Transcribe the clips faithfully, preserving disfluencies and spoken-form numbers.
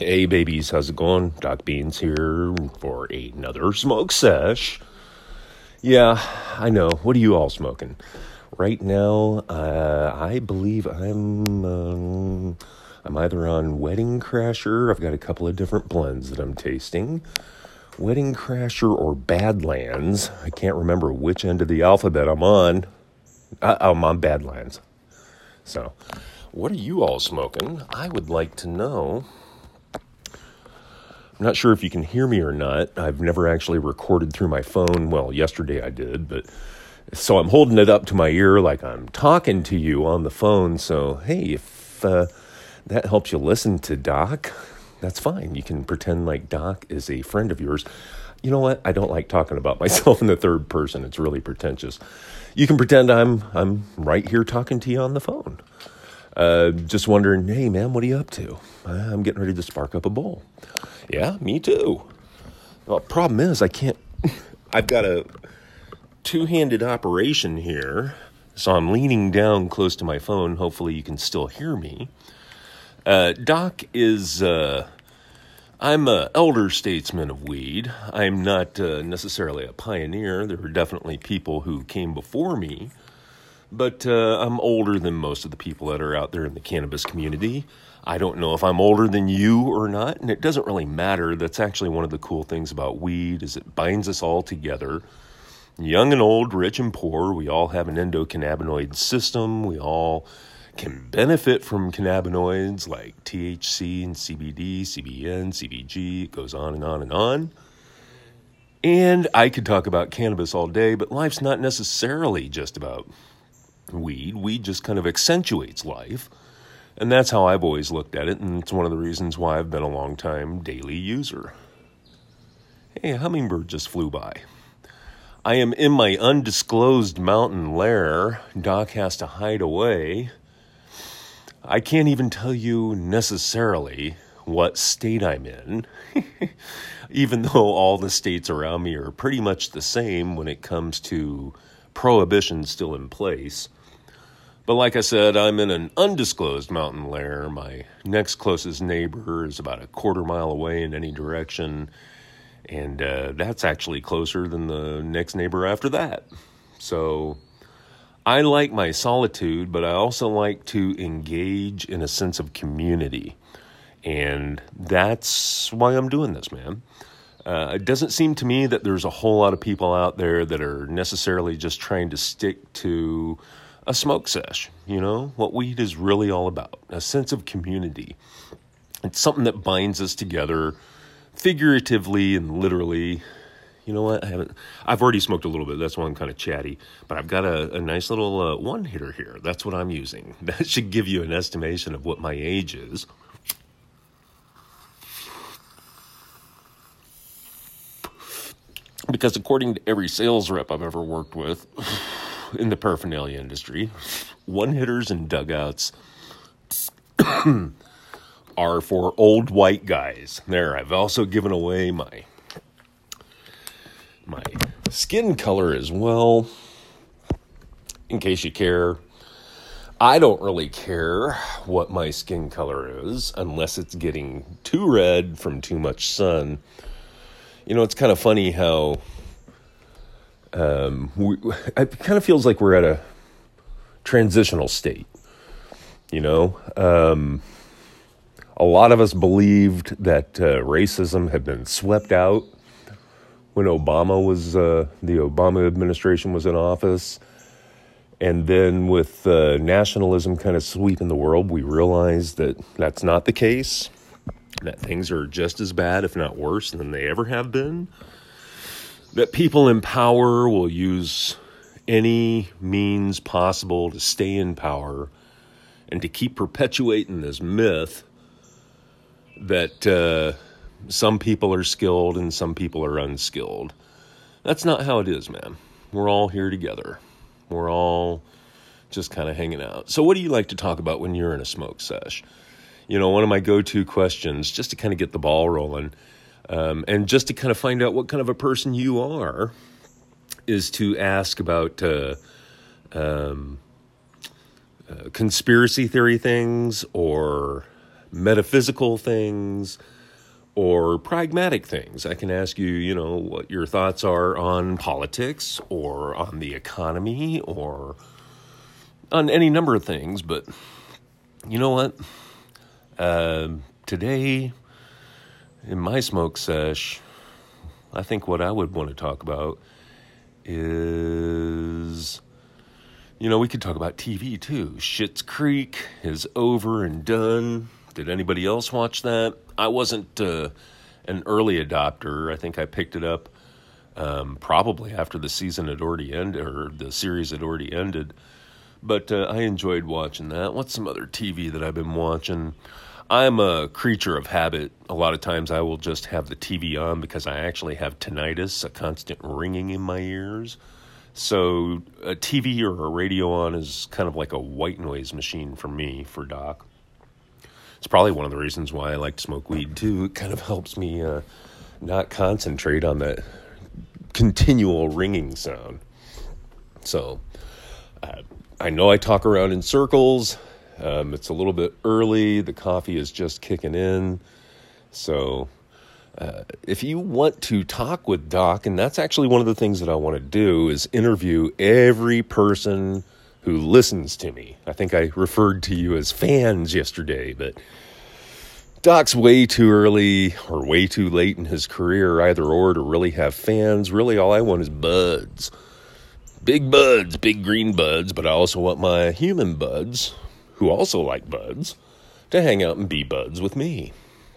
Hey babies, how's it going? Doc Beans here for another smoke sesh. Yeah, I know. What are you all smoking? Right now, uh, I believe I'm um, I'm either on Wedding Crasher. I've got a couple of different blends that I'm tasting. Wedding Crasher or Badlands. I can't remember which end of the alphabet I'm on. Uh, I'm on Badlands. So, what are you all smoking? I would like to know. I'm not sure if you can hear me or not. I've never actually recorded through my phone. Well, yesterday I did, but so I'm holding it up to my ear like I'm talking to you on the phone. So, hey, if uh, that helps you listen to Doc, that's fine. You can pretend like Doc is a friend of yours. You know what? I don't like talking about myself in the third person. It's really pretentious. You can pretend I'm I'm right here talking to you on the phone. Uh, just wondering, hey, man, what are you up to? I'm getting ready to spark up a bowl. Yeah, me too. Well, problem is, I can't, I've got a two-handed operation here, so I'm leaning down close to my phone. Hopefully you can still hear me. Uh, Doc is, uh, I'm an elder statesman of weed. I'm not uh, necessarily a pioneer. There are definitely people who came before me. But uh, I'm older than most of the people that are out there in the cannabis community. I don't know if I'm older than you or not, and it doesn't really matter. That's actually one of the cool things about weed is it binds us all together. Young and old, rich and poor, we all have an endocannabinoid system. We all can benefit from cannabinoids like T H C and C B D, C B N, C B G. It goes on and on and on. And I could talk about cannabis all day, but life's not necessarily just about weed. Weed just kind of accentuates life. And that's how I've always looked at it, and it's one of the reasons why I've been a long time daily user. Hey, a hummingbird just flew by. I am in my undisclosed mountain lair. Doc has to hide away. I can't even tell you necessarily what state I'm in, even though all the states around me are pretty much the same when it comes to prohibition still in place. But like I said, I'm in an undisclosed mountain lair. My next closest neighbor is about a quarter mile away in any direction, and uh, that's actually closer than the next neighbor after that. So I like my solitude, but I also like to engage in a sense of community, and that's why I'm doing this, man. Uh, it doesn't seem to me that there's a whole lot of people out there that are necessarily just trying to stick to a smoke sesh, you know, what weed is really all about, a sense of community. It's something that binds us together figuratively and literally. You know what? I haven't, I've already smoked a little bit. That's why I'm kind of chatty, but I've got a, a nice little uh, one hitter here. That's what I'm using. That should give you an estimation of what my age is. Because according to every sales rep I've ever worked with in the paraphernalia industry, one-hitters and dugouts are for old white guys. There, I've also given away my my skin color as well, in case you care. I don't really care what my skin color is unless it's getting too red from too much sun. You know, it's kind of funny how um, we, it kind of feels like we're at a transitional state, you know. Um, a lot of us believed that uh, racism had been swept out when Obama was, uh, the Obama administration was in office. And then with uh, nationalism kind of sweeping the world, we realized that that's not the case. That things are just as bad, if not worse, than they ever have been. That people in power will use any means possible to stay in power and to keep perpetuating this myth that uh, some people are skilled and some people are unskilled. That's not how it is, man. We're all here together. We're all just kind of hanging out. So what do you like to talk about when you're in a smoke sesh? You know, one of my go-to questions, just to kind of get the ball rolling, um, and just to kind of find out what kind of a person you are, is to ask about uh, um, uh, conspiracy theory things or metaphysical things or pragmatic things. I can ask you, you know, what your thoughts are on politics or on the economy or on any number of things. But you know what? Uh, today, in my smoke sesh, I think what I would want to talk about is, you know, we could talk about T V too. Schitt's Creek is over and done. Did anybody else watch that? I wasn't uh, an early adopter. I think I picked it up um, probably after the season had already ended, or the series had already ended. But uh, I enjoyed watching that. What's some other T V that I've been watching? I'm a creature of habit. A lot of times I will just have the T V on because I actually have tinnitus, a constant ringing in my ears. So a T V or a radio on is kind of like a white noise machine for me, for Doc. It's probably one of the reasons why I like to smoke weed, too. It kind of helps me uh, not concentrate on that continual ringing sound. So uh, I know I talk around in circles. Um, it's a little bit early. The coffee is just kicking in. So uh, if you want to talk with Doc, and that's actually one of the things that I want to do, is interview every person who listens to me. I think I referred to you as fans yesterday, but Doc's way too early or way too late in his career, either or, to really have fans. Really, all I want is buds. Big buds, big green buds, but I also want my human buds, who also like buds, to hang out and be buds with me.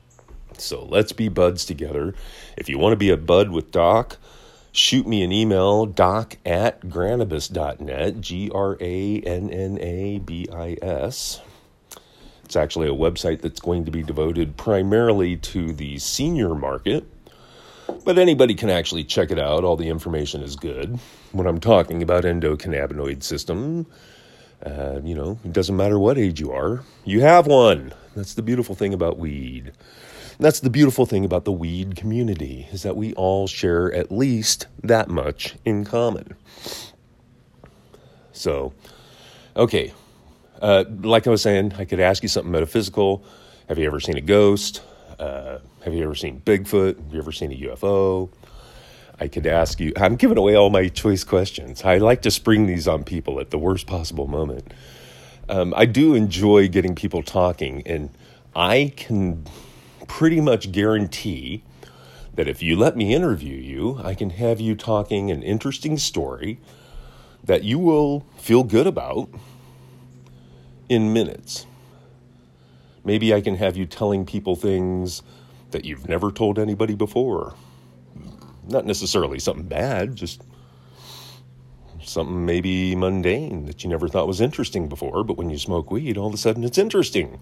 So let's be buds together. If you want to be a bud with Doc, shoot me an email, doc at granabis dot net, G R A N N A B I S. It's actually a website that's going to be devoted primarily to the senior market, but anybody can actually check it out. All the information is good. When I'm talking about endocannabinoid system, uh, you know, it doesn't matter what age you are, you have one. That's the beautiful thing about weed. That's the beautiful thing about the weed community, is that we all share at least that much in common. So, okay, uh, like I was saying, I could ask you something metaphysical. Have you ever seen a ghost? Uh, have you ever seen Bigfoot? Have you ever seen a U F O? I could ask you, I'm giving away all my choice questions. I like to spring these on people at the worst possible moment. Um, I do enjoy getting people talking, and I can pretty much guarantee that if you let me interview you, I can have you talking an interesting story that you will feel good about in minutes. Maybe I can have you telling people things that you've never told anybody before. Not necessarily something bad, just something maybe mundane that you never thought was interesting before, but when you smoke weed, all of a sudden it's interesting.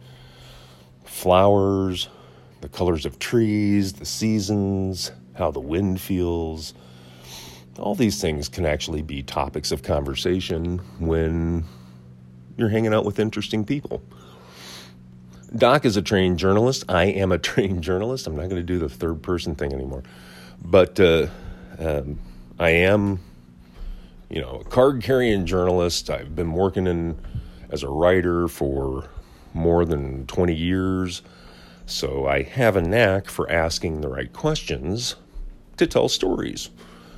Flowers, the colors of trees, the seasons, how the wind feels. All these things can actually be topics of conversation when you're hanging out with interesting people. Doc is a trained journalist. I am a trained journalist. I'm not going to do the third person thing anymore. But uh, um, I am, you know, a card-carrying journalist. I've been working in as a writer for more than twenty years. So I have a knack for asking the right questions to tell stories.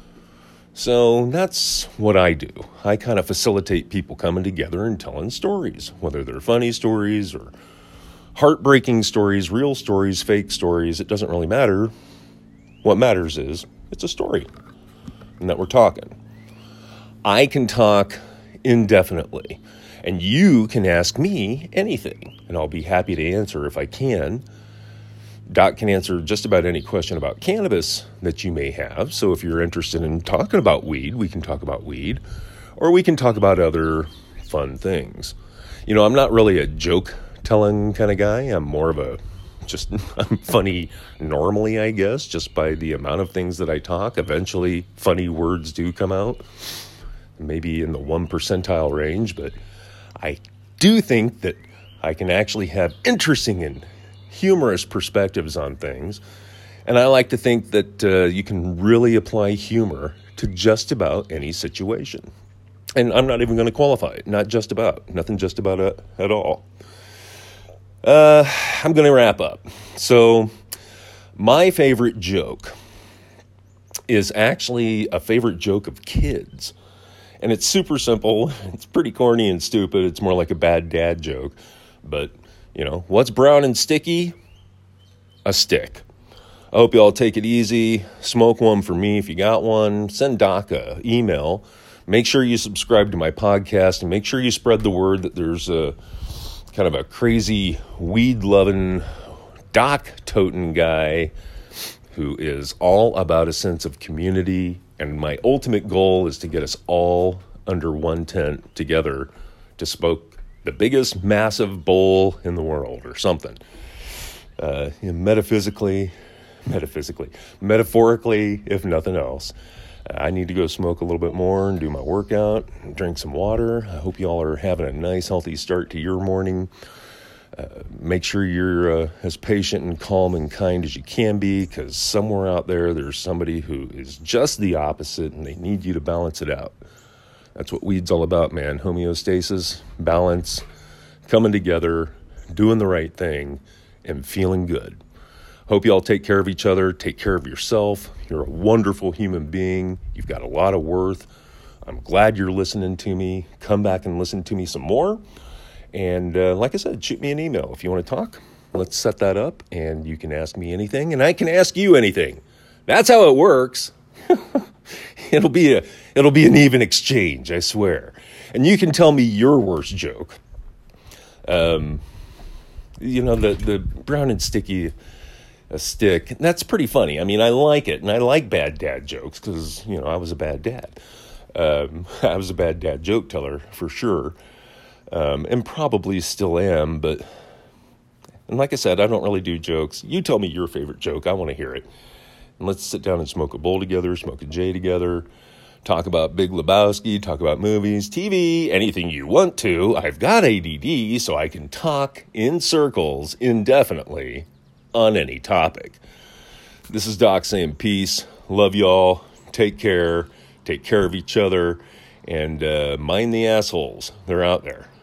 So that's what I do. I kind of facilitate people coming together and telling stories, whether they're funny stories or heartbreaking stories, real stories, fake stories. It doesn't really matter. What matters is it's a story and that we're talking. I can talk indefinitely, and you can ask me anything, and I'll be happy to answer if I can. Doc can answer just about any question about cannabis that you may have. So if you're interested in talking about weed, we can talk about weed, or we can talk about other fun things. You know, I'm not really a joke-telling kind of guy. I'm more of a just, I'm funny normally, I guess, just by the amount of things that I talk. Eventually, funny words do come out, maybe in the one percentile range, but I do think that I can actually have interesting and humorous perspectives on things. And I like to think that uh, you can really apply humor to just about any situation. And I'm not even going to qualify it. Not just about. Nothing just about it at all. Uh, I'm going to wrap up. So, my favorite joke is actually a favorite joke of kids. And it's super simple. It's pretty corny and stupid. It's more like a bad dad joke. But, you know, what's brown and sticky? A stick. I hope you all take it easy. Smoke one for me if you got one. Send Doc a email. Make sure you subscribe to my podcast and make sure you spread the word that there's a kind of a crazy weed-loving, doc-toting guy who is all about a sense of community. And my ultimate goal is to get us all under one tent together to smoke the biggest massive bowl in the world or something. Uh, you know, metaphysically, metaphysically, metaphorically, if nothing else. I need to go smoke a little bit more and do my workout and drink some water. I hope you all are having a nice, healthy start to your morning. Uh, make sure you're uh, as patient and calm and kind as you can be, because somewhere out there, there's somebody who is just the opposite, and they need you to balance it out. That's what weed's all about, man. Homeostasis, balance, coming together, doing the right thing, and feeling good. Hope you all take care of each other. Take care of yourself. You're a wonderful human being. You've got a lot of worth. I'm glad you're listening to me. Come back and listen to me some more. And uh, like I said, shoot me an email if you want to talk. Let's set that up, and you can ask me anything, and I can ask you anything. That's how it works. it'll be a it'll be an even exchange, I swear. And you can tell me your worst joke. Um, you know, the the brown and sticky. A stick. That's pretty funny. I mean, I like it, and I like bad dad jokes because, you know, I was a bad dad. Um, I was a bad dad joke teller for sure, um, and probably still am. But, and like I said, I don't really do jokes. You tell me your favorite joke. I want to hear it. And let's sit down and smoke a bowl together, smoke a J together, talk about Big Lebowski, talk about movies, T V, anything you want to. I've got A D D, so I can talk in circles indefinitely on any topic. This is Doc saying peace. Love y'all. Take care. Take care of each other. And uh, mind the assholes. They're out there.